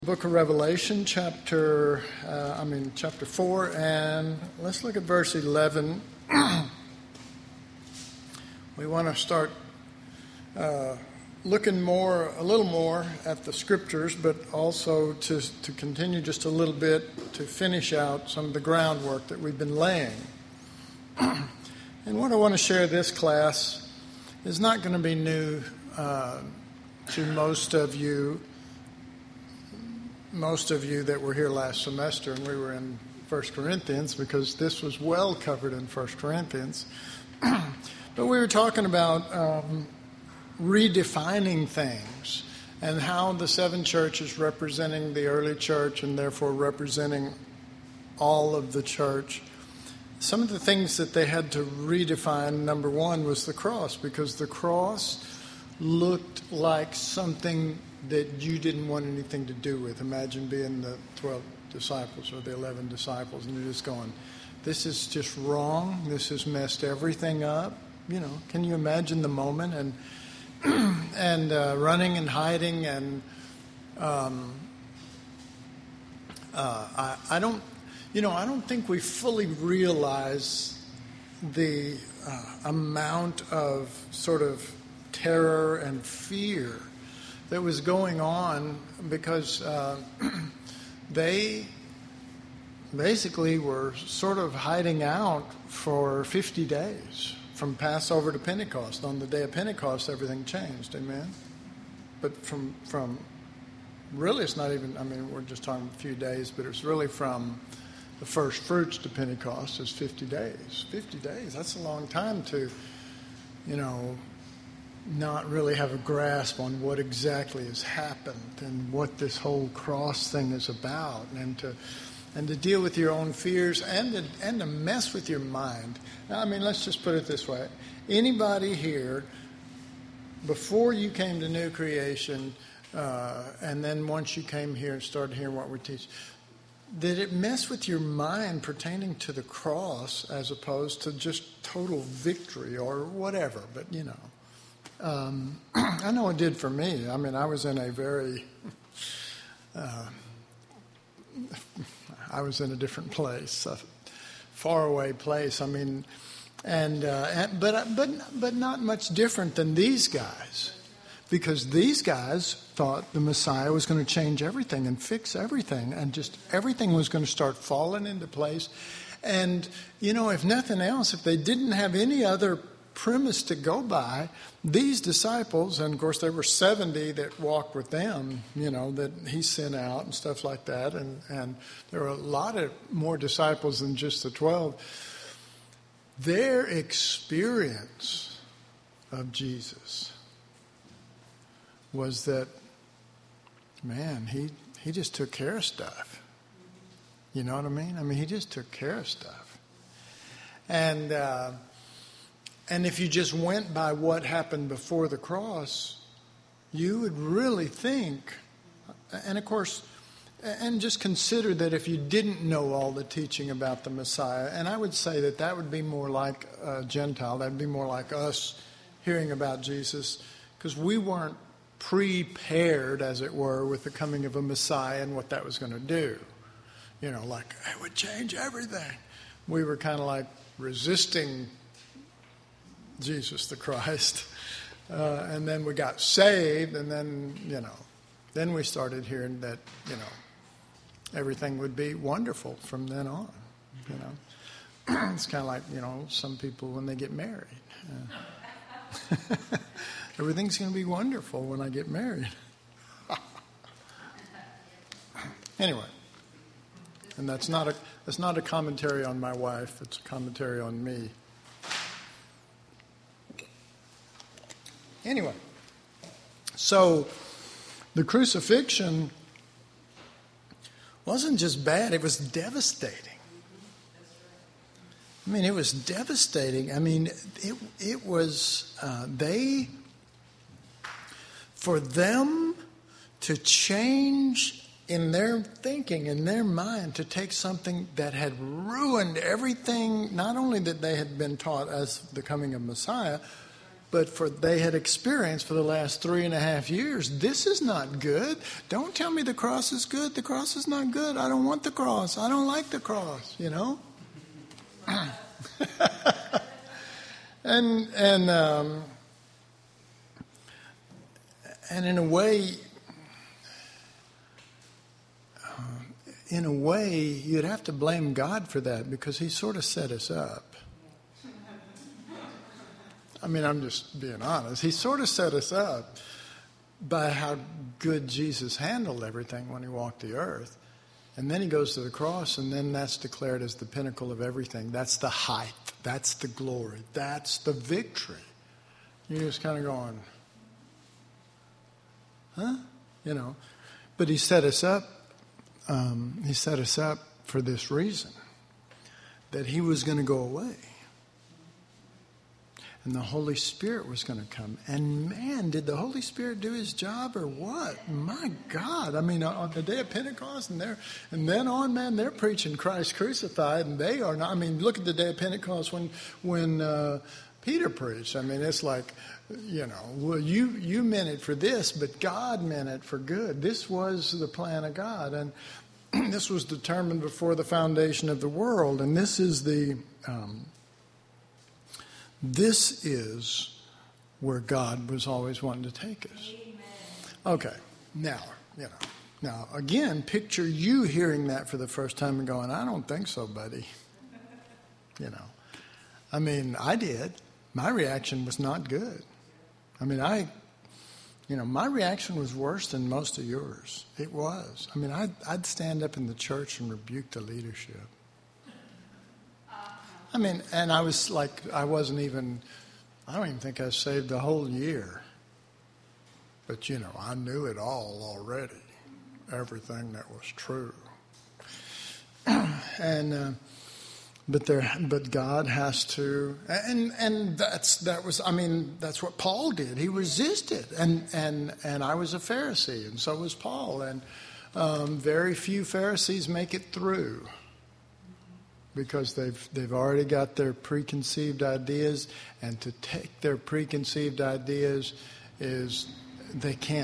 Book of Revelation, chapter 4, and let's look at verse 11. We want to start looking a little more at the scriptures, but also to continue just a little bit to finish out some of the groundwork that we've been laying. And what I want to share this class is not going to be new to most of you that were here last semester, and we were in 1 Corinthians because this was well covered in 1 Corinthians. But we were talking about redefining things and how the seven churches representing the early church and therefore representing all of the church. Some of the things that they had to redefine, number one, was the cross, because the cross looked like something that you didn't want anything to do with. Imagine being the 12 disciples or the 11 disciples, and you're just going, this is just wrong. This has messed everything up. Can you imagine the moment and running and hiding and I don't think we fully realize the amount of sort of terror and fear that was going on, because they basically were sort of hiding out for 50 days from Passover to Pentecost. On the day of Pentecost, everything changed, amen? But from really, it's not even, we're just talking a few days, but it's really from the first fruits to Pentecost is 50 days. 50 days, that's a long time to, not really have a grasp on what exactly has happened and what this whole cross thing is about, and to deal with your own fears and to mess with your mind. Now, let's just put it this way. Anybody here, before you came to New Creation, and then once you came here and started hearing what we teach, did it mess with your mind pertaining to the cross as opposed to just total victory or whatever? But, I know it did for me. I was in a very, I was in a different place, a faraway place. But not much different than these guys, because these guys thought the Messiah was going to change everything and fix everything, and just everything was going to start falling into place. And if nothing else, if they didn't have any other premise to go by, these disciples, and of course there were 70 that walked with them, that he sent out and stuff like that, and there were a lot of more disciples than just the 12. Their experience of Jesus was that, man, he just took care of stuff. You know what I mean? He just took care of stuff. And if you just went by what happened before the cross, you would really think, and of course, and just consider that if you didn't know all the teaching about the Messiah, and I would say that would be more like a Gentile, that would be more like us hearing about Jesus, because we weren't prepared, as it were, with the coming of a Messiah and what that was going to do. Like, it would change everything. We were kind of like resisting Jesus the Christ, and then we got saved, and then we started hearing that everything would be wonderful from then on. It's kind of like some people when they get married. Everything's going to be wonderful when I get married. Anyway, and that's not a commentary on my wife. It's a commentary on me. Anyway, so the crucifixion wasn't just bad, it was devastating. It was devastating. It was, for them to change in their thinking, in their mind, to take something that had ruined everything, not only that they had been taught as the coming of Messiah, But they had experienced for the last 3.5 years, this is not good. Don't tell me the cross is good. The cross is not good. I don't want the cross. I don't like the cross, you know. And in a way, you'd have to blame God for that, because he sort of set us up. I mean, I'm just being honest. He sort of set us up by how good Jesus handled everything when he walked the earth. And then he goes to the cross, and then that's declared as the pinnacle of everything. That's the height. That's the glory. That's the victory. You're just kind of going, huh? You know. But he set us up. He set us up for this reason, that he was going to go away. And the Holy Spirit was going to come. And man, did the Holy Spirit do his job or what? My God. I mean, on the day of Pentecost and then on, man, they're preaching Christ crucified, and they are not. I mean, look at the day of Pentecost when Peter preached. I mean, it's like, you know, well, you meant it for this, but God meant it for good. This was the plan of God. And this was determined before the foundation of the world. And this is this is where God was always wanting to take us. Okay, now, again, picture you hearing that for the first time and going, I don't think so, buddy. You know, I mean, I did. My reaction was not good. I mean, my reaction was worse than most of yours. It was. I mean, I'd stand up in the church and rebuke the leadership. I mean, and I was like, I don't even think I was saved the whole year. But, you know, I knew it all already, everything that was true. And, but God has to, and that's what Paul did. He resisted, and I was a Pharisee, and so was Paul. And very few Pharisees make it through, because they've already got their preconceived ideas, and to take their preconceived ideas is they can't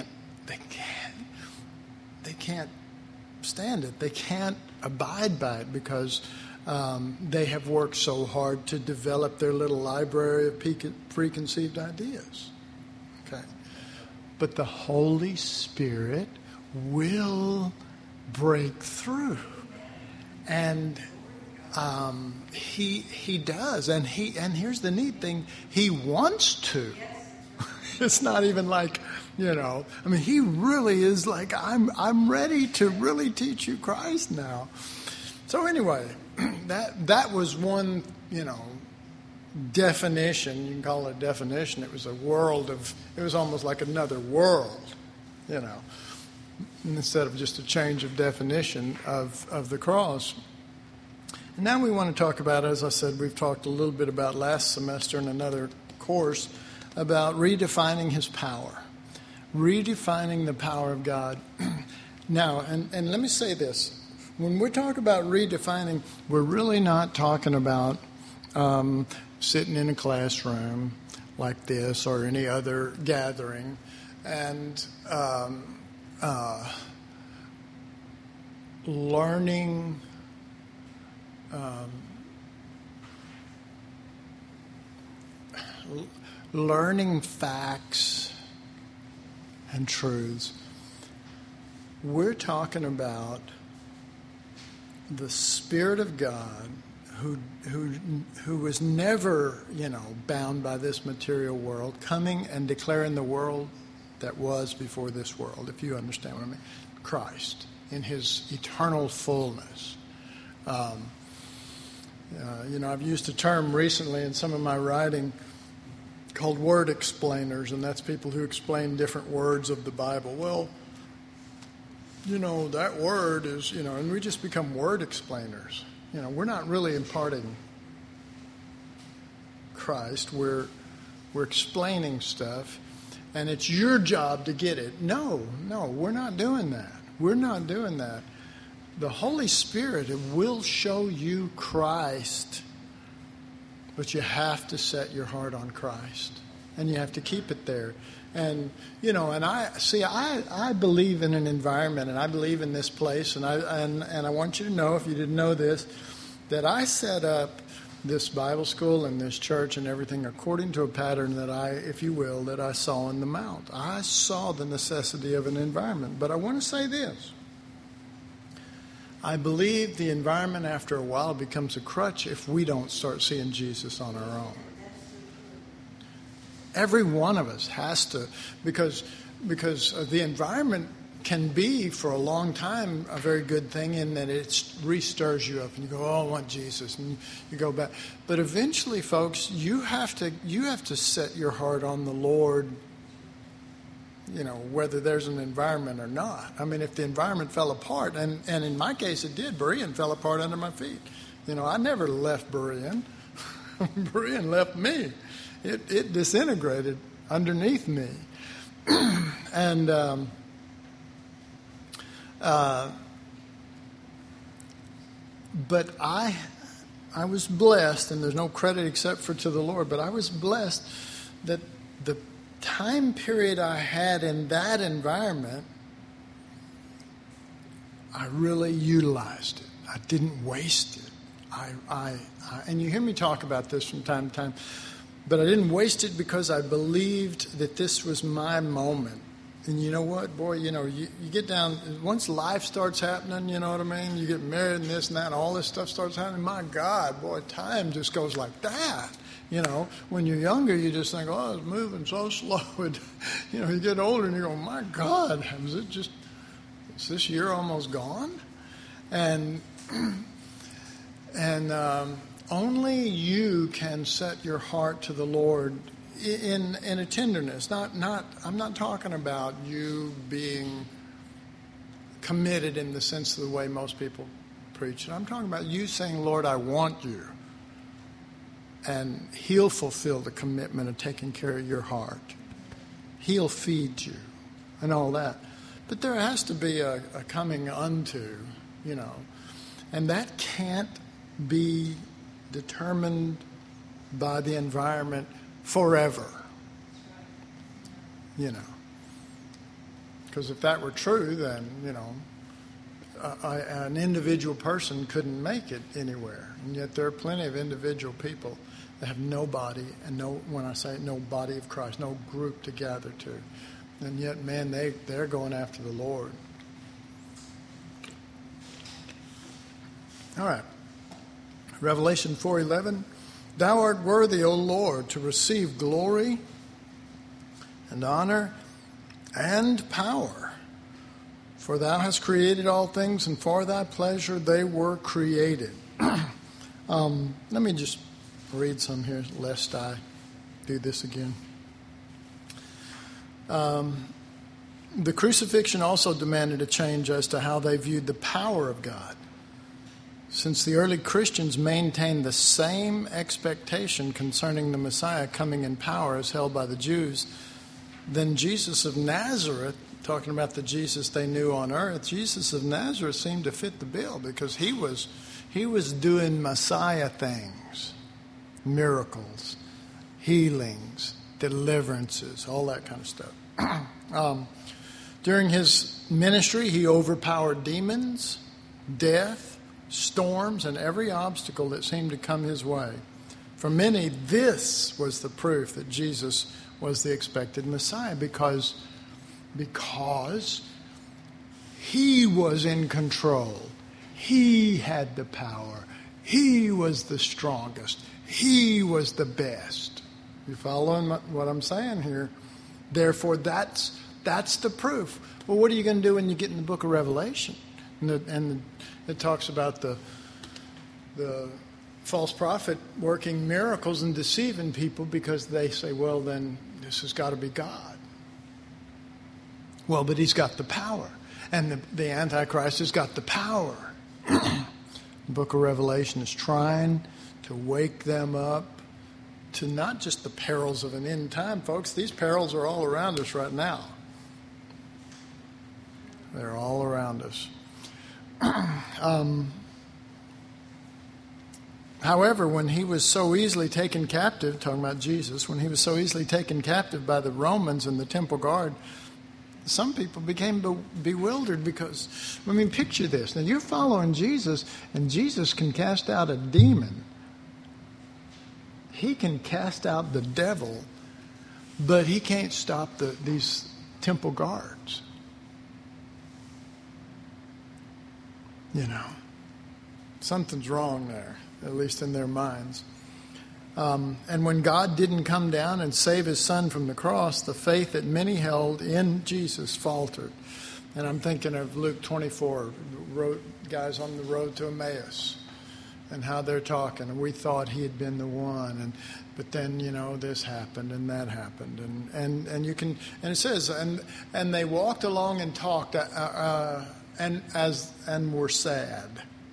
stand it. They can't abide by it, because they have worked so hard to develop their little library of preconceived ideas. Okay, but the Holy Spirit will break through, and he does, and here's the neat thing: he wants to. It's not even like, you know. I mean, he really is like, I'm ready to really teach you Christ now. So anyway, that was one, you know, definition. You can call it a definition. It was a world of. It was almost like another world, you know, instead of just a change of definition of the cross. And now we want to talk about, as I said, we've talked a little bit about last semester in another course, about redefining his power, redefining the power of God. Now, and let me say this. When we talk about redefining, we're really not talking about sitting in a classroom like this or any other gathering and learning facts and truths. We're talking about the Spirit of God who was never, you know, bound by this material world, coming and declaring the world that was before this world, if you understand what I mean. Christ in his eternal fullness. You know, I've used a term recently in some of my writing called word explainers, and that's people who explain different words of the Bible. Well, you know, that word is, you know, and we just become word explainers. You know, we're not really imparting Christ. We're explaining stuff, and it's your job to get it. No, we're not doing that. We're not doing that. The Holy Spirit will show you Christ, but you have to set your heart on Christ. and you have to keep it there. And, and I believe in an environment, and I believe in this place, and I want you to know, if you didn't know this, that I set up this Bible school and this church and everything according to a pattern that I saw in the Mount. I saw the necessity of an environment. But I want to say this. I believe the environment after a while becomes a crutch if we don't start seeing Jesus on our own. Every one of us has to, because the environment can be for a long time a very good thing in that it restirs you up and you go, oh, I want Jesus, and you go back. But eventually, folks, you have to set your heart on the Lord, whether there's an environment or not. I mean, if the environment fell apart, and in my case it did, Berean fell apart under my feet. I never left Berean. Berean left me. It disintegrated underneath me. And but I was blessed, and there's no credit except for to the Lord, but I was blessed that the time period I had in that environment, I really utilized it. I didn't waste it. And you hear me talk about this from time to time, but I didn't waste it because I believed that this was my moment. And you know what, boy, you get down, once life starts happening, you know what I mean? You get married and this and that, and all this stuff starts happening. My God, boy, time just goes like that. When you're younger, you just think, oh, it's moving so slow. And, you get older and you go, my God, is this year almost gone? And only you can set your heart to the Lord in a tenderness. I'm not talking about you being committed in the sense of the way most people preach. I'm talking about you saying, Lord, I want you. And He'll fulfill the commitment of taking care of your heart. He'll feed you and all that. But there has to be a coming unto, and that can't be determined by the environment forever. Because if that were true, then, an individual person couldn't make it anywhere. And yet there are plenty of individual people that have no body, and when I say no body of Christ, no group to gather to. And yet, man, they're going after the Lord. All right. Revelation 4:11. Thou art worthy, O Lord, to receive glory and honor and power. For thou hast created all things, and for thy pleasure they were created. Let me just read some here, lest I do this again. The crucifixion also demanded a change as to how they viewed the power of God. Since the early Christians maintained the same expectation concerning the Messiah coming in power as held by the Jews, then Jesus of Nazareth, talking about the Jesus they knew on earth, Jesus of Nazareth seemed to fit the bill because he was doing Messiah things, miracles, healings, deliverances, all that kind of stuff. During his ministry, he overpowered demons, death, storms, and every obstacle that seemed to come his way. For many, this was the proof that Jesus was the expected Messiah because he was in control. He had the power. He was the strongest. He was the best. You following what I'm saying here? Therefore, that's the proof. Well, what are you going to do when you get in the book of Revelation? And it talks about the false prophet working miracles and deceiving people because they say, well, then this has got to be God. Well, but he's got the power. And the Antichrist has got the power. The book of Revelation is trying to wake them up to not just the perils of an end time, folks. These perils are all around us right now. They're all around us. However, when he was so easily taken captive, talking about Jesus, when he was so easily taken captive by the Romans and the temple guard, some people became bewildered because, I mean, picture this. Now, you're following Jesus, and Jesus can cast out a demon. He can cast out the devil, but he can't stop these temple guards. You know, something's wrong there, at least in their minds. And when God didn't come down and save his son from the cross, the faith that many held in Jesus faltered. And I'm thinking of Luke 24, guys on the road to Emmaus, and how they're talking. And we thought he had been the one, but then, you know, this happened and that happened, and you can, and it says, and they walked along and talked, and were sad.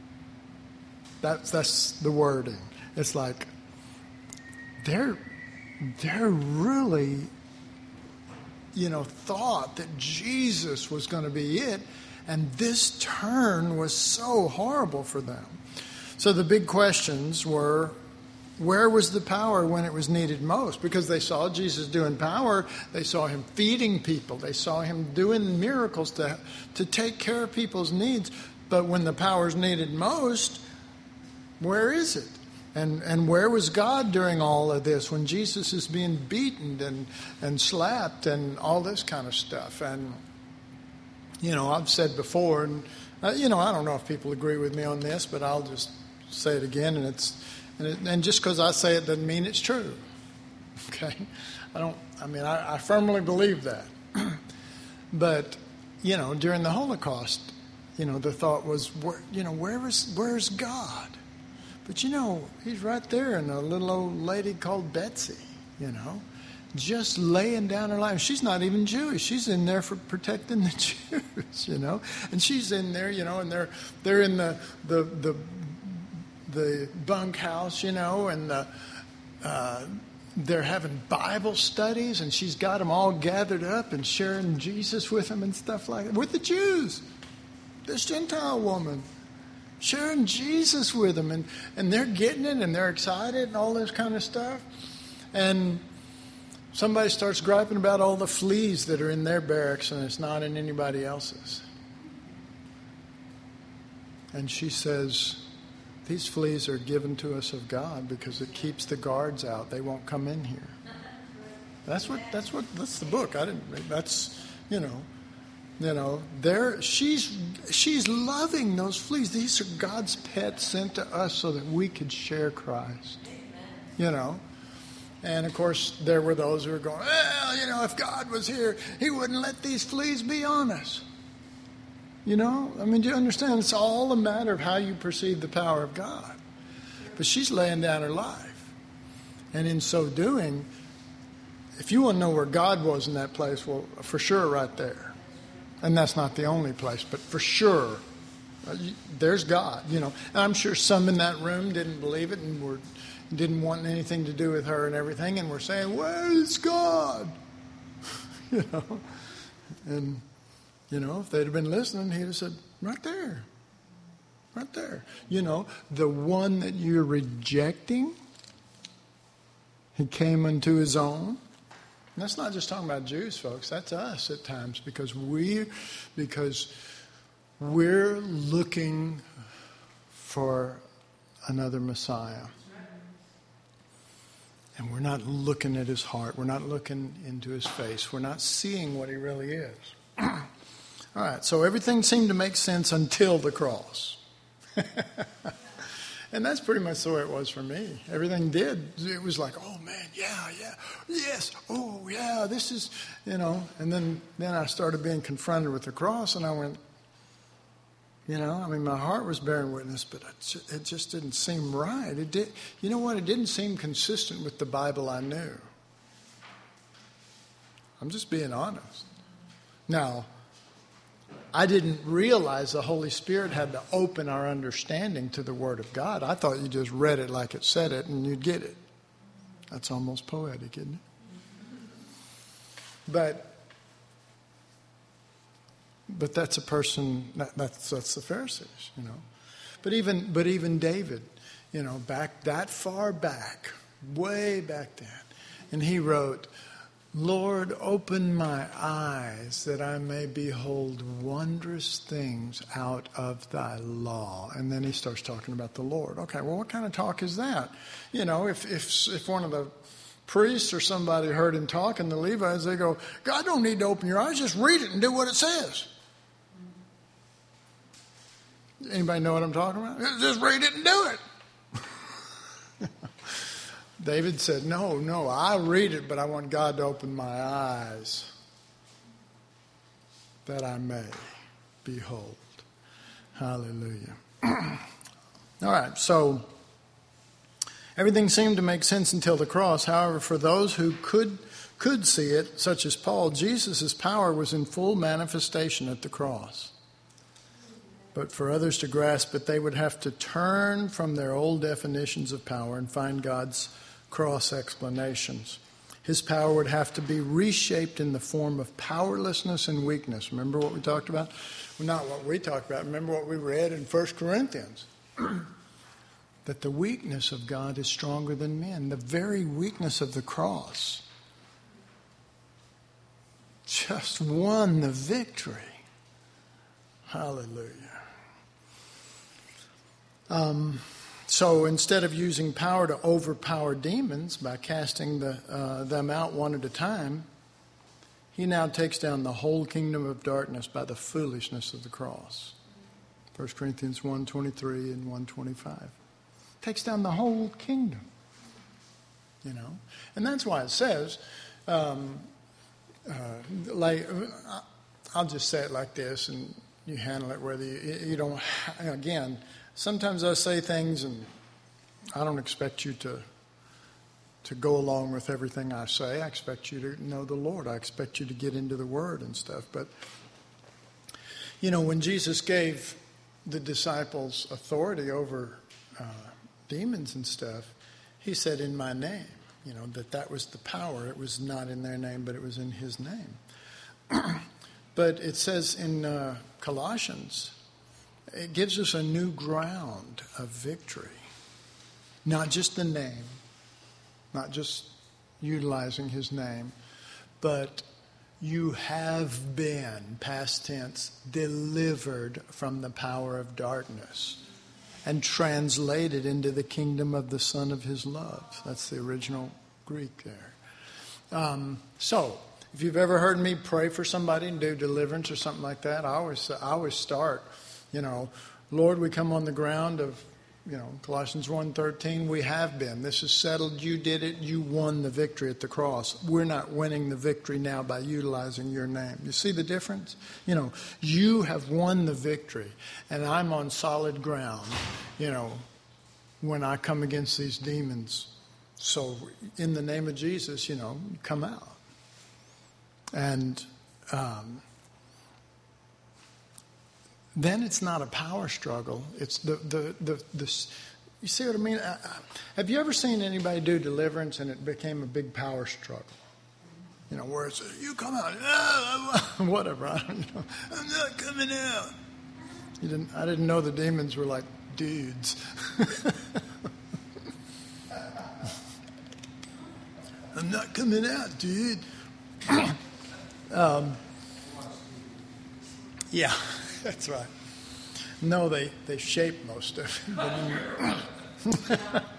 That's the wording. It's like they're really, you know, thought that Jesus was going to be it, and this turn was so horrible for them. So the big questions were, where was the power when it was needed most? Because they saw Jesus doing power, they saw him feeding people, they saw him doing miracles to take care of people's needs. But when the power's needed most, where is it? And where was God during all of this when Jesus is being beaten and slapped and all this kind of stuff? And, you know, I've said before, and, you know, I don't know if people agree with me on this, but I'll just say it again. And just because I say it doesn't mean it's true. Okay? I firmly believe that. But, you know, during the Holocaust, you know, the thought was, where's God? But, you know, he's right there in a little old lady called Betsy, you know, just laying down her life. She's not even Jewish. She's in there for protecting the Jews, you know. And she's in there, you know, and they're in the bunkhouse, you know, and they're having Bible studies, and she's got them all gathered up and sharing Jesus with them and stuff like that. With the Jews, this Gentile woman. Sharing Jesus with them, and they're getting it, and they're excited, and all this kind of stuff. And somebody starts griping about all the fleas that are in their barracks, and it's not in anybody else's. And she says, these fleas are given to us of God because it keeps the guards out. They won't come in here. That's the book. That's, you know. You know, she's loving those fleas. These are God's pets sent to us so that we could share Christ. You know, and of course there were those who were going, well, you know, if God was here, he wouldn't let these fleas be on us. You know, I mean, do you understand? It's all a matter of how you perceive the power of God. But she's laying down her life, and in so doing, if you want to know where God was in that place, well, for sure, right there. And that's not the only place, but for sure, there's God, you know. And I'm sure some in that room didn't believe it and didn't want anything to do with her and everything, and were saying, where is God? You know. And, you know, if they'd have been listening, he'd have said, right there. Right there. You know, the one that you're rejecting, he came unto his own. And that's not just talking about Jews, folks. That's us at times because we're looking for another Messiah. And we're not looking at his heart. We're not looking into his face. We're not seeing what he really is. All right, so everything seemed to make sense until the cross. And that's pretty much the way it was for me. Everything did. It was like, oh, man, yeah, yes, oh, yeah, this is, you know. And then I started being confronted with the cross, and I went, you know, I mean, my heart was bearing witness, but it just didn't seem right. It did. You know what? It didn't seem consistent with the Bible I knew. I'm just being honest. Now, I didn't realize the Holy Spirit had to open our understanding to the Word of God. I thought you just read it like it said it and you'd get it. That's almost poetic, isn't it? But that's a person, that's the Pharisees, you know. But even David, back that far back, way back then. And he wrote, Lord, open my eyes that I may behold wondrous things out of thy law. And then he starts talking about the Lord. Okay, well, what kind of talk is that? If one of the priests or somebody heard him talk, and the Levites, they go, God don't need to open your eyes, just read it and do what it says. Anybody know what I'm talking about? Just read it and do it. David said, no, I read it, but I want God to open my eyes that I may behold. Hallelujah. All right, so everything seemed to make sense until the cross. However, for those who could see it, such as Paul, Jesus' power was in full manifestation at the cross. But for others to grasp it, they would have to turn from their old definitions of power and find God's cross explanations. His power would have to be reshaped in the form of powerlessness and weakness. Remember what we talked about? Well, not what we talked about. Remember what we read in 1 Corinthians. That the weakness of God is stronger than men. The very weakness of the cross just won the victory. Hallelujah. So instead of using power to overpower demons by casting them out one at a time, he now takes down the whole kingdom of darkness by the foolishness of the cross. 1 Corinthians 1:23 and 1:25. Takes down the whole kingdom. And that's why it says, I'll just say it like this, and you handle it whether you don't. Again, sometimes I say things and I don't expect you to go along with everything I say. I expect you to know the Lord. I expect you to get into the Word and stuff. But, when Jesus gave the disciples authority over demons and stuff, he said, in my name, that was the power. It was not in their name, but it was in his name. But it says in Colossians, it gives us a new ground of victory. Not just the name, not just utilizing his name, but you have been, past tense, delivered from the power of darkness and translated into the kingdom of the Son of his love. That's the original Greek there. So, if you've ever heard me pray for somebody and do deliverance or something like that, I always start, Lord, we come on the ground of, Colossians 1:13, we have been. This is settled. You did it. You won the victory at the cross. We're not winning the victory now by utilizing your name. You see the difference? You have won the victory, and I'm on solid ground, when I come against these demons. So in the name of Jesus, come out. And then it's not a power struggle. It's the you see what I mean? Have you ever seen anybody do deliverance and it became a big power struggle? Where it's, you come out, whatever. I'm not coming out. I didn't know the demons were like dudes. I'm not coming out, dude. Yeah. That's right. No, they shape most of it.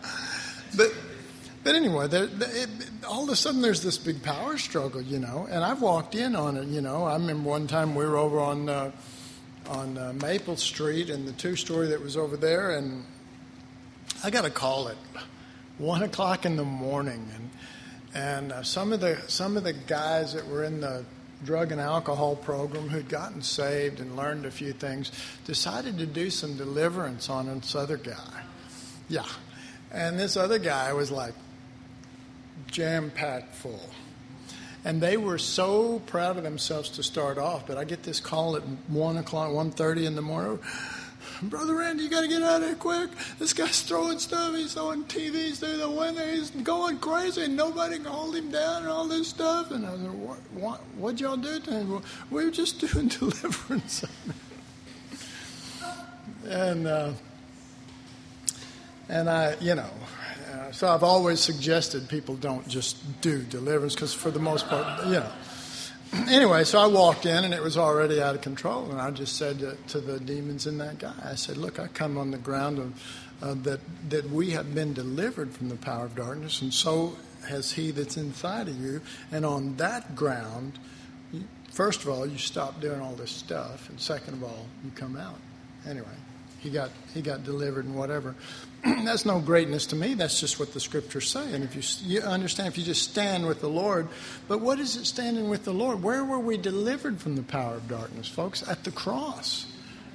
But anyway, all of a sudden there's this big power struggle, and I've walked in on it, I remember one time we were over on Maple Street in the two-story that was over there, and I got a call at 1 o'clock in the morning, and some of the guys that were in the drug and alcohol program who'd gotten saved and learned a few things decided to do some deliverance on this other guy. Yeah. And this other guy was like jam-packed full. And they were so proud of themselves to start off, but I get this call at 1 o'clock, 1:30 in the morning. Brother Randy, you got to get out of here quick. This guy's throwing stuff. He's throwing TVs through the window. He's going crazy, and nobody can hold him down and all this stuff. And I was like, what'd y'all do to him? Well, we were just doing deliverance. And And so I've always suggested people don't just do deliverance because for the most part, Anyway, so I walked in and it was already out of control. And I just said to the demons in that guy, I said, look, I come on the ground of that we have been delivered from the power of darkness, and so has he that's inside of you. And on that ground, first of all, you stop doing all this stuff. And second of all, you come out. Anyway, he got delivered and whatever. That's no greatness to me. That's just what the scriptures say. And if you understand, if you just stand with the Lord. But what is it standing with the Lord? Where were we delivered from the power of darkness, folks? At the cross.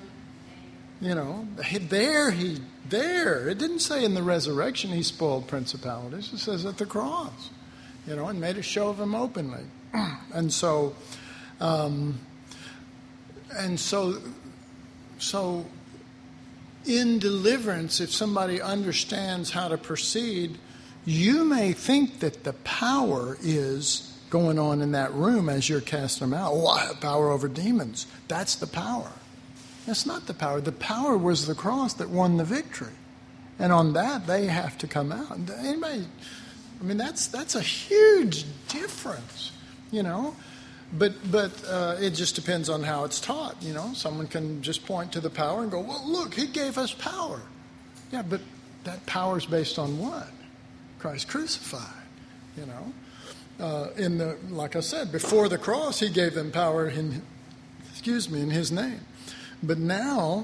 There. It didn't say in the resurrection he spoiled principalities. It says at the cross, and made a show of him openly. And so in deliverance, if somebody understands how to proceed, you may think that the power is going on in that room as you're casting them out. Oh, I have power over demons. That's the power. That's not the power. The power was the cross that won the victory. And on that, they have to come out. That's a huge difference, But it just depends on how it's taught. Someone can just point to the power and go, well, look, he gave us power. Yeah, but that power is based on what? Christ crucified, like I said, before the cross, he gave them power in his name. But now,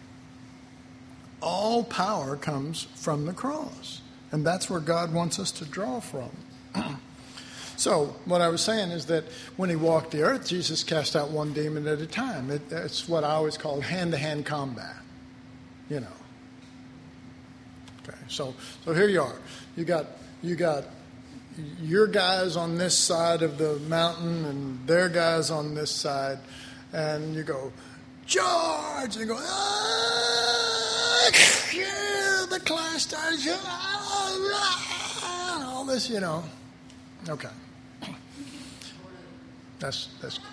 all power comes from the cross. And that's where God wants us to draw from. So what I was saying is that when he walked the earth, Jesus cast out one demon at a time. It's what I always call hand-to-hand combat, Okay, so here you are. You got your guys on this side of the mountain and their guys on this side, and you go, charge! And you go, the clash starts, all this, Okay. That's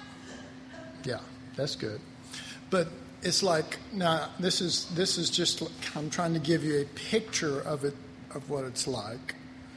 good. But it's like, now this is just, I'm trying to give you a picture of it, of what it's like.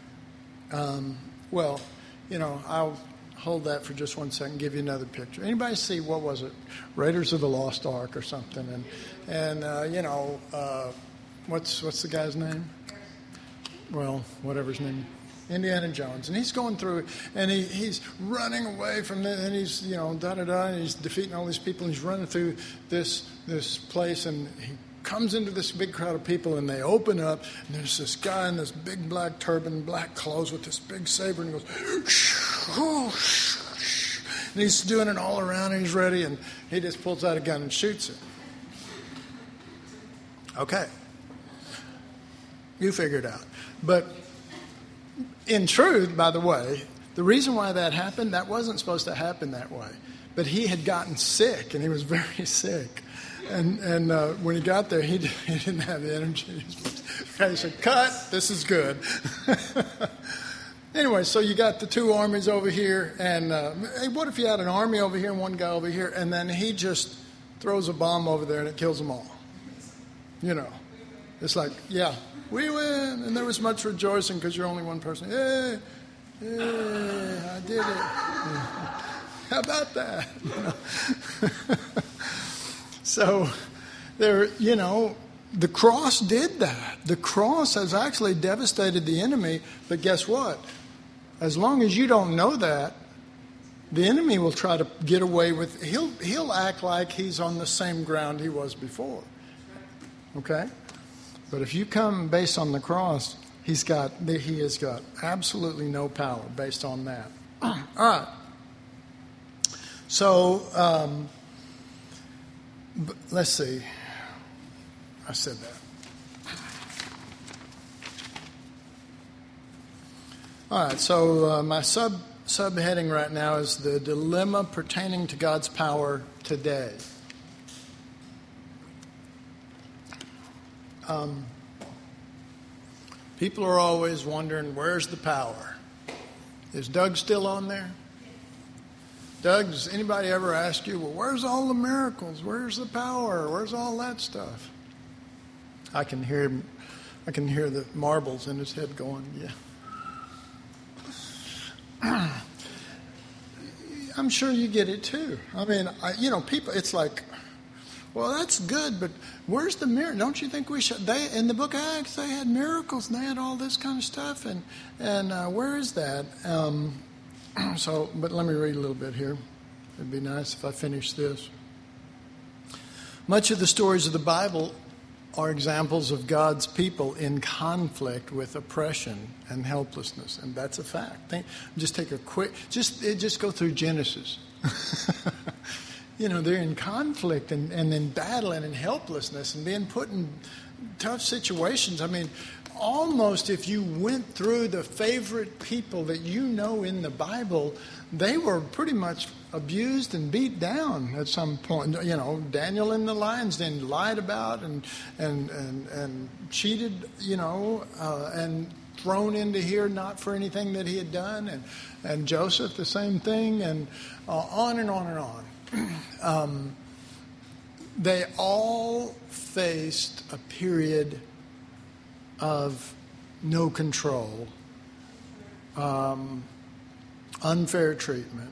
I'll hold that for just 1 second, give you another picture. Anybody see, what was it? Raiders of the Lost Ark or something. And what's the guy's name? Well, whatever his name is. Indiana Jones, and he's going through, and he's running away from the, and he's and he's defeating all these people, and he's running through this place, and he comes into this big crowd of people, and they open up, and there's this guy in this big black turban, black clothes with this big saber, and he goes, and he's doing it all around, and he's ready, and he just pulls out a gun and shoots it. Okay, you figure it out, but. In truth, by the way, the reason why that happened, that wasn't supposed to happen that way. But he had gotten sick, and he was very sick. And when he got there, he didn't have the energy. He said, cut, this is good. Anyway, so you got the two armies over here, and hey, what if you had an army over here and one guy over here, and then he just throws a bomb over there and it kills them all? It's like, yeah, we win. And there was much rejoicing because you're only one person. Hey, I did it. How about that? So there, the cross did that. The cross has actually devastated the enemy. But guess what? As long as you don't know that, the enemy will try to get away with. He'll act like he's on the same ground he was before. Okay. But if you come based on the cross, he has got absolutely no power based on that. All right. So let's see. I said that. All right. So my subheading right now is the dilemma pertaining to God's power today. People are always wondering, where's the power? Is Doug still on there? Doug, does anybody ever ask you, well, where's all the miracles? Where's the power? Where's all that stuff? I can hear him I can hear the marbles in his head going, yeah. I'm sure you get it too. I mean, people, it's like, well, that's good, but where's the miracle? Don't you think we should? In the book of Acts, they had miracles and they had all this kind of stuff, and where is that? But let me read a little bit here. It'd be nice if I finish this. Much of the stories of the Bible are examples of God's people in conflict with oppression and helplessness, and that's a fact. Just take a quick, just go through Genesis. They're in conflict and in battle and in helplessness and being put in tough situations. I mean, almost if you went through the favorite people that you know in the Bible, they were pretty much abused and beat down at some point. Daniel in the lion's den lied about and cheated, and thrown into here not for anything that he had done, and Joseph the same thing, and on and on and on. They all faced a period of no control, unfair treatment,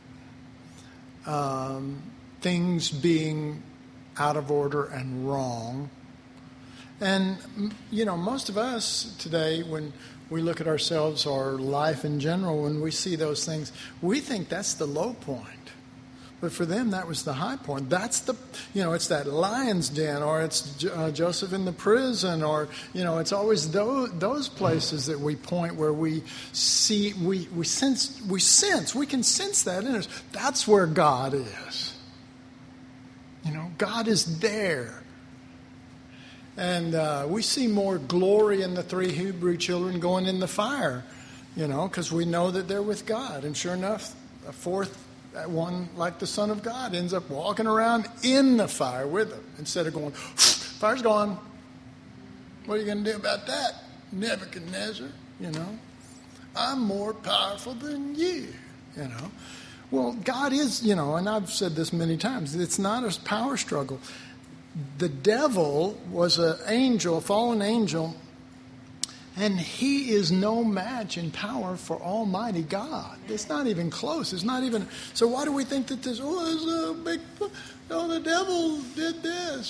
things being out of order and wrong. And, most of us today, when we look at ourselves or life in general, when we see those things, we think that's the low point. But for them, that was the high point. That's it's that lion's den, or it's Joseph in the prison, or, it's always those places that we point where we see, we can sense that in us. That's where God is. God is there. And we see more glory in the 3 Hebrew children going in the fire, because we know that they're with God. And sure enough, a fourth one, like the Son of God, ends up walking around in the fire with them instead of going, fire's gone. What are you going to do about that, Nebuchadnezzar? I'm more powerful than you, Well, God is, and I've said this many times, it's not a power struggle. The devil was an angel, a fallen angel, and he is no match in power for Almighty God. It's not even close. It's not even. So why do we think that this? Oh, a big. Oh, the devil did this.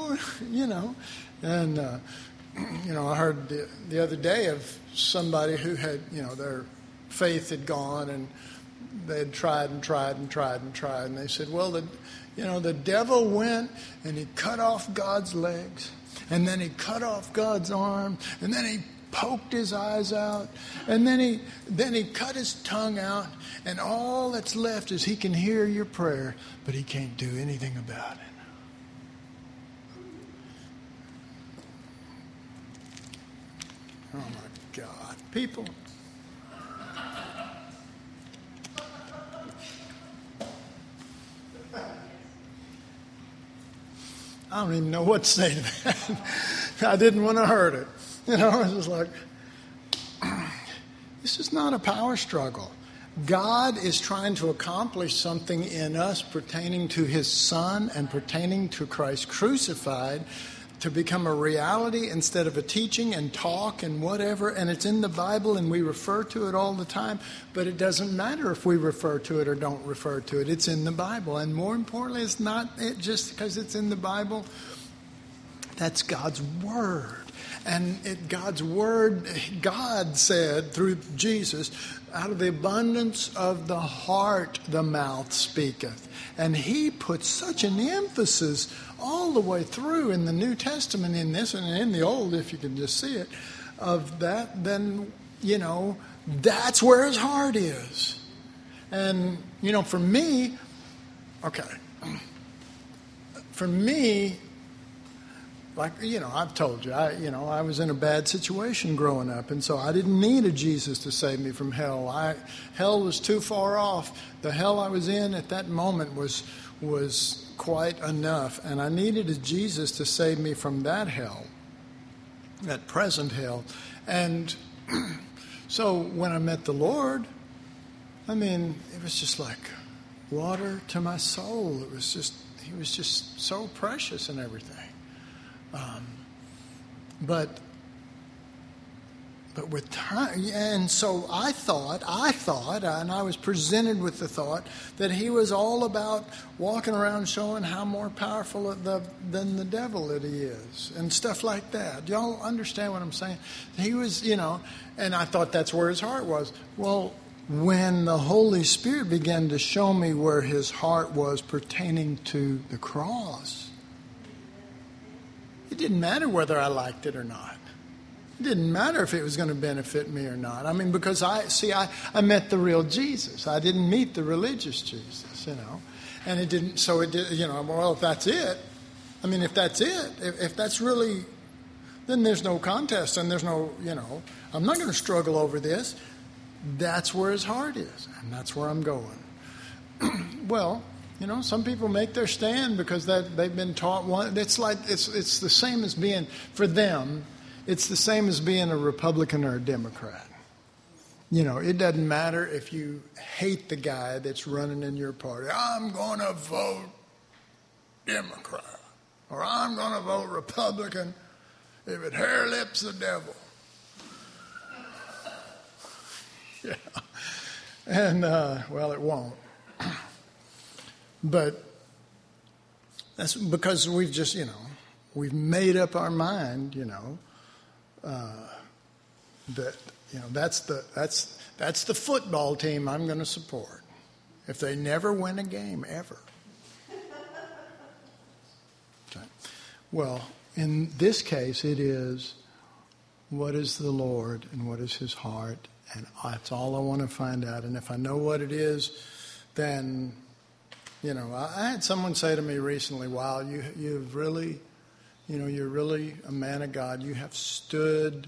And I heard the other day of somebody who had, their faith had gone, and they had tried and tried and tried and tried, and they said, well, the devil went and he cut off God's legs, and then he cut off God's arm, and then he poked his eyes out, and then he cut his tongue out, and all that's left is he can hear your prayer, but he can't do anything about it. Oh my God, people. I don't even know what to say to that. I didn't want to hurt it. It was just like, this is not a power struggle. God is trying to accomplish something in us pertaining to His Son and pertaining to Christ crucified to become a reality instead of a teaching and talk and whatever. And it's in the Bible and we refer to it all the time. But it doesn't matter if we refer to it or don't refer to it. It's in the Bible. And more importantly, it's not just because it's in the Bible. That's God's Word. And God's Word, God said through Jesus, out of the abundance of the heart the mouth speaketh. And He put such an emphasis all the way through in the New Testament, in this and in the Old, if you can just see it, of that, then, that's where His heart is. And, for me, like, I've told you, I was in a bad situation growing up, and so I didn't need a Jesus to save me from hell. Hell was too far off. The hell I was in at that moment was quite enough, and I needed a Jesus to save me from that hell, that present hell. And so when I met the Lord, it was just like water to my soul. He was just so precious and everything. But But with time, and so I thought, and I was presented with the thought that he was all about walking around showing how more powerful than the devil that he is, and stuff like that. Y'all understand what I'm saying? He was, and I thought that's where his heart was. Well, when the Holy Spirit began to show me where his heart was pertaining to the cross, it didn't matter whether I liked it or not. It didn't matter if it was going to benefit me or not. I mean, because I met the real Jesus. I didn't meet the religious Jesus, And it didn't, so it did, well, if that's it, if that's it, if that's really, then there's no contest and there's no, I'm not going to struggle over this. That's where his heart is, and that's where I'm going. Well, some people make their stand because they've been taught one. It's like, it's the same as being, for them, it's the same as being a Republican or a Democrat. It doesn't matter if you hate the guy that's running in your party. I'm going to vote Democrat. Or I'm going to vote Republican if it hair lips the devil. Yeah. And, well, it won't. But that's because we've just, we've made up our mind, that that's the football team I'm going to support if they never win a game ever. Okay. Well, in this case, it is what is the Lord and what is his heart, and that's all I want to find out. And if I know what it is, then I had someone say to me recently, "Wow, you've really." You're really a man of God. You have stood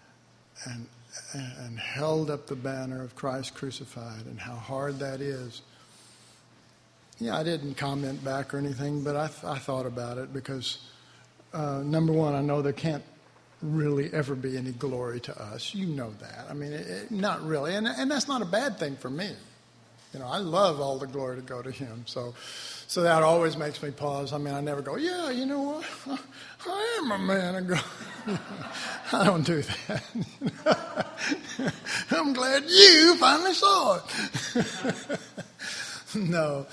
and held up the banner of Christ crucified, and how hard that is. Yeah, I didn't comment back or anything, but I thought about it because, number one, I know there can't really ever be any glory to us. You know that. Not really. And that's not a bad thing for me. I love all the glory to go to him. So that always makes me pause. I never go, yeah, you know what? I am a man of God. I don't do that. I'm glad you finally saw it. No.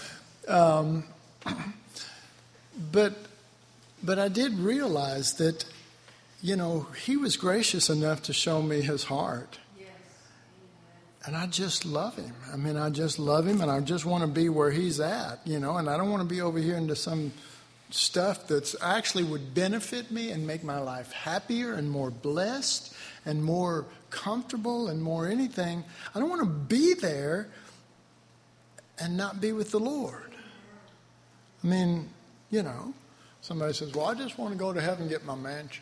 But I did realize that, he was gracious enough to show me his heart. And I just love him. I just love him, and I just want to be where he's at, and I don't want to be over here into some stuff that's actually would benefit me and make my life happier and more blessed and more comfortable and more anything. I don't want to be there and not be with the Lord. Somebody says, well, I just want to go to heaven and get my mansion.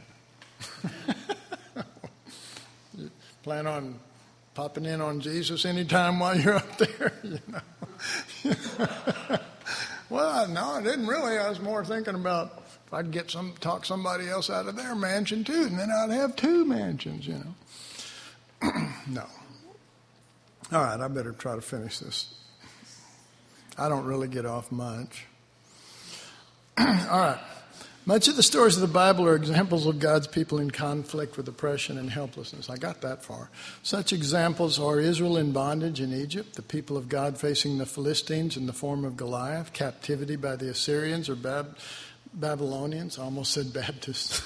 You plan on popping in on Jesus anytime while you're up there, Well, no, I didn't really. I was more thinking about if I'd talk somebody else out of their mansion too, and then I'd have two mansions, No. All right, I better try to finish this. I don't really get off much. All right. Much of the stories of the Bible are examples of God's people in conflict with oppression and helplessness. I got that far. Such examples are Israel in bondage in Egypt, the people of God facing the Philistines in the form of Goliath, captivity by the Assyrians or Babylonians. I almost said Baptists.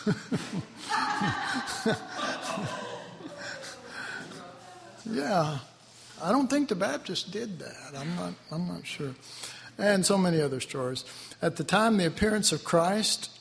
Yeah, I don't think the Baptists did that. I'm not sure. And so many other stories. At the time of the appearance of Christ,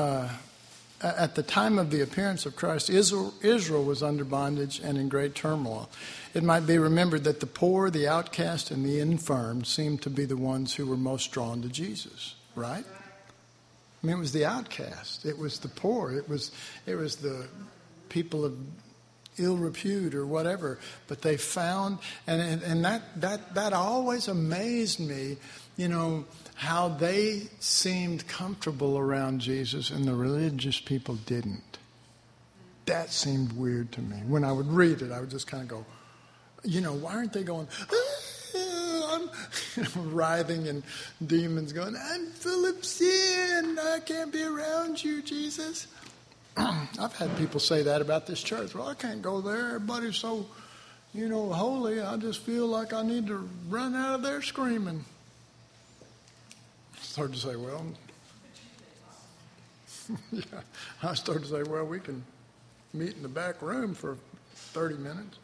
Israel was under bondage and in great turmoil. It might be remembered that the poor, the outcast, and the infirm seemed to be the ones who were most drawn to Jesus, right? It was the outcast. It was the poor. It was the people of ill repute or whatever. But they found, and that always amazed me, how they seemed comfortable around Jesus and the religious people didn't. That seemed weird to me. When I would read it, I would just kind of go, why aren't they going, I'm writhing and demons going, I'm full of sin. I can't be around you, Jesus. I've had people say that about this church. Well, I can't go there. Everybody's so, holy. I just feel like I need to run out of there screaming. I started to say, well, yeah. I started to say, well, we can meet in the back room for 30 minutes.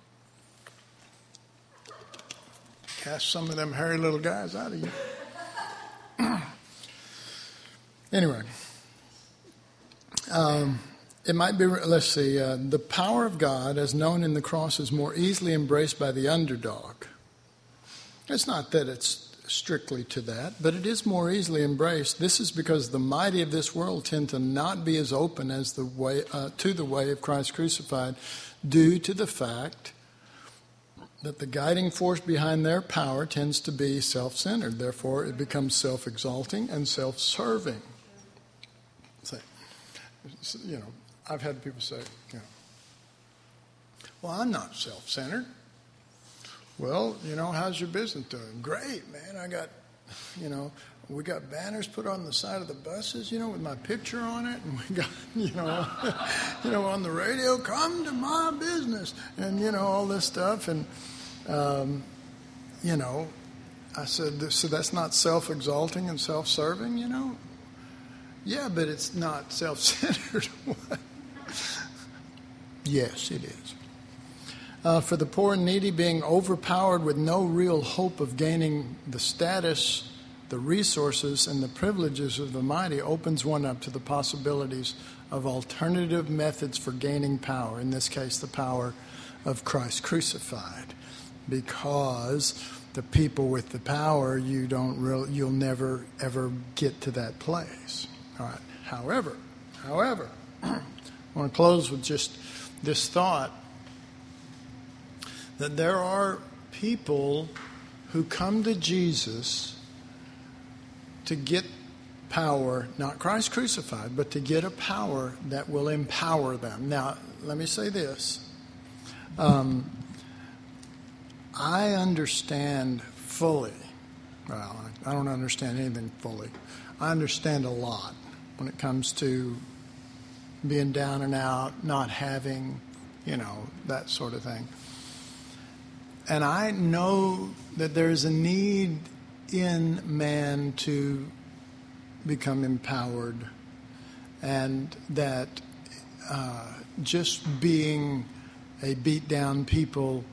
Cast some of them hairy little guys out of you. Anyway. It might be, let's see, the power of God as known in the cross is more easily embraced by the underdog. It's not that it's strictly to that, but it is more easily embraced. This is because the mighty of this world tend to not be as open as the way to the way of Christ crucified, due to the fact that the guiding force behind their power tends to be self-centered. Therefore, it becomes self-exalting and self-serving. I've had people say, well, I'm not self-centered. Well, how's your business doing? Great, man. I got, we got banners put on the side of the buses, with my picture on it. And we got, on the radio, come to my business. And, all this stuff. And, I said, so that's not self-exalting and self-serving, Yeah, but it's not self-centered. Yes, it is. For the poor and needy, being overpowered with no real hope of gaining the status, the resources, and the privileges of the mighty opens one up to the possibilities of alternative methods for gaining power. In this case, the power of Christ crucified. Because the people with the power, you'll never ever get to that place. All right. However, I want to close with just this thought that there are people who come to Jesus to get power, not Christ crucified, but to get a power that will empower them. Now, let me say this. I understand fully. Well, I don't understand anything fully. I understand a lot when it comes to being down and out, not having, that sort of thing. And I know that there's a need in man to become empowered, and that just being a beat down people,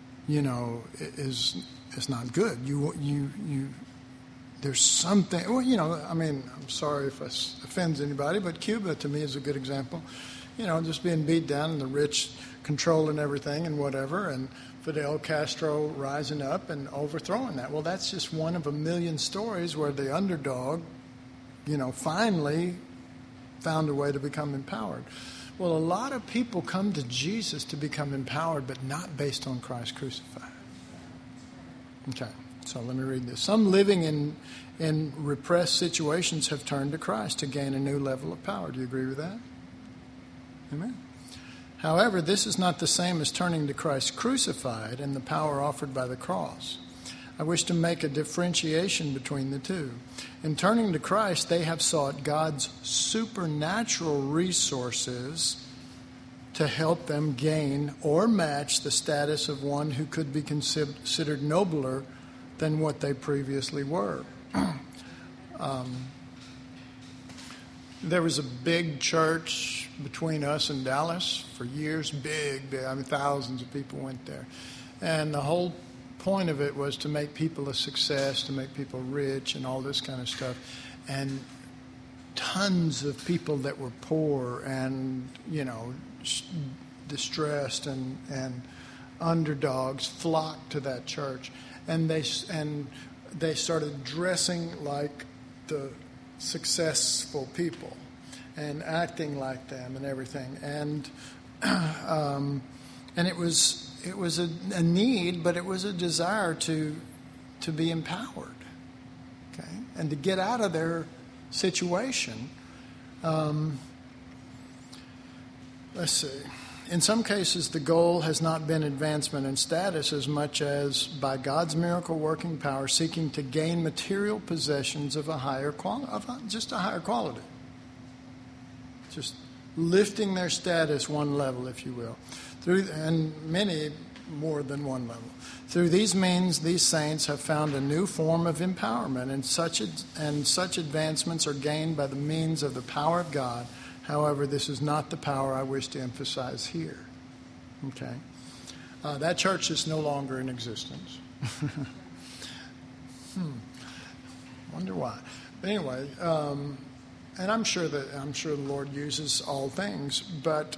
is not good. There's something, I'm sorry if this offends anybody, but Cuba to me is a good example. Just being beat down and the rich controlling everything and whatever, and Fidel Castro rising up and overthrowing that. Well, that's just one of a million stories where the underdog, finally found a way to become empowered. Well, a lot of people come to Jesus to become empowered, but not based on Christ crucified. Okay. So let me read this. Some living in repressed situations have turned to Christ to gain a new level of power. Do you agree with that? Amen. However, this is not the same as turning to Christ crucified and the power offered by the cross. I wish to make a differentiation between the two. In turning to Christ, they have sought God's supernatural resources to help them gain or match the status of one who could be considered nobler than what they previously were. There was a big church between us and Dallas for years, big. Thousands of people went there. And the whole point of it was to make people a success, to make people rich and all this kind of stuff. And tons of people that were poor and, distressed and underdogs flocked to that church. And they started dressing like the successful people and acting like them and everything. And it was a need, but it was a desire to be empowered, okay, and to get out of their situation. Let's see. In some cases, the goal has not been advancement in status as much as, by God's miracle working power, seeking to gain material possessions of a higher quality, just a higher quality. Just lifting their status one level, if you will, and many more than one level. Through these means, these saints have found a new form of empowerment, and such advancements are gained by the means of the power of God. However, this is not the power I wish to emphasize here. Okay? That church is no longer in existence. Wonder why. But anyway, and I'm sure the Lord uses all things, but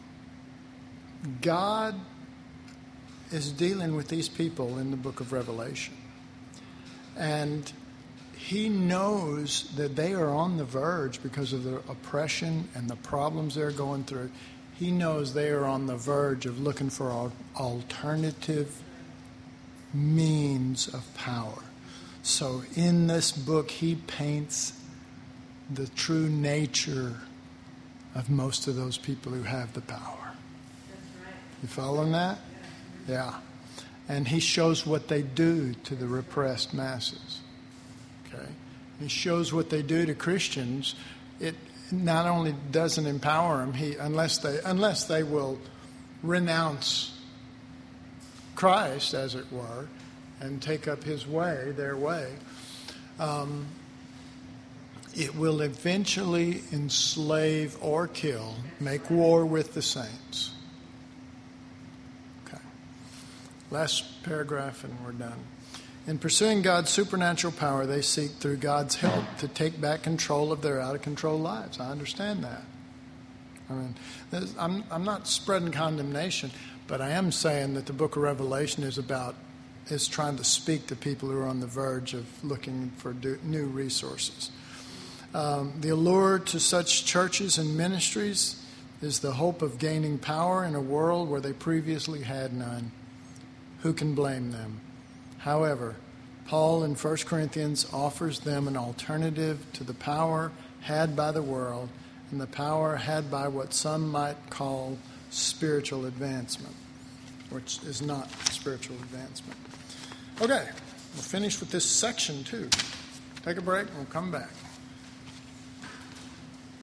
God is dealing with these people in the book of Revelation. And he knows that they are on the verge because of the oppression and the problems they're going through. He knows they are on the verge of looking for alternative means of power. So in this book, he paints the true nature of most of those people who have the power. That's right. You following that? Yeah. And he shows what they do to the repressed masses. Okay? He shows what they do to Christians. It not only doesn't empower them, unless they will renounce Christ, as it were, and take up his way, their way, it will eventually enslave or kill, make war with the saints. Okay. Last paragraph and we're done. In pursuing God's supernatural power, they seek through God's help to take back control of their out-of-control lives. I understand that. I mean, I'm not spreading condemnation, but I am saying that the book of Revelation is trying to speak to people who are on the verge of looking for new resources. The allure to such churches and ministries is the hope of gaining power in a world where they previously had none. Who can blame them? However, Paul in 1 Corinthians offers them an alternative to the power had by the world and the power had by what some might call spiritual advancement, which is not spiritual advancement. Okay, we'll finish with this section too. Take a break and we'll come back.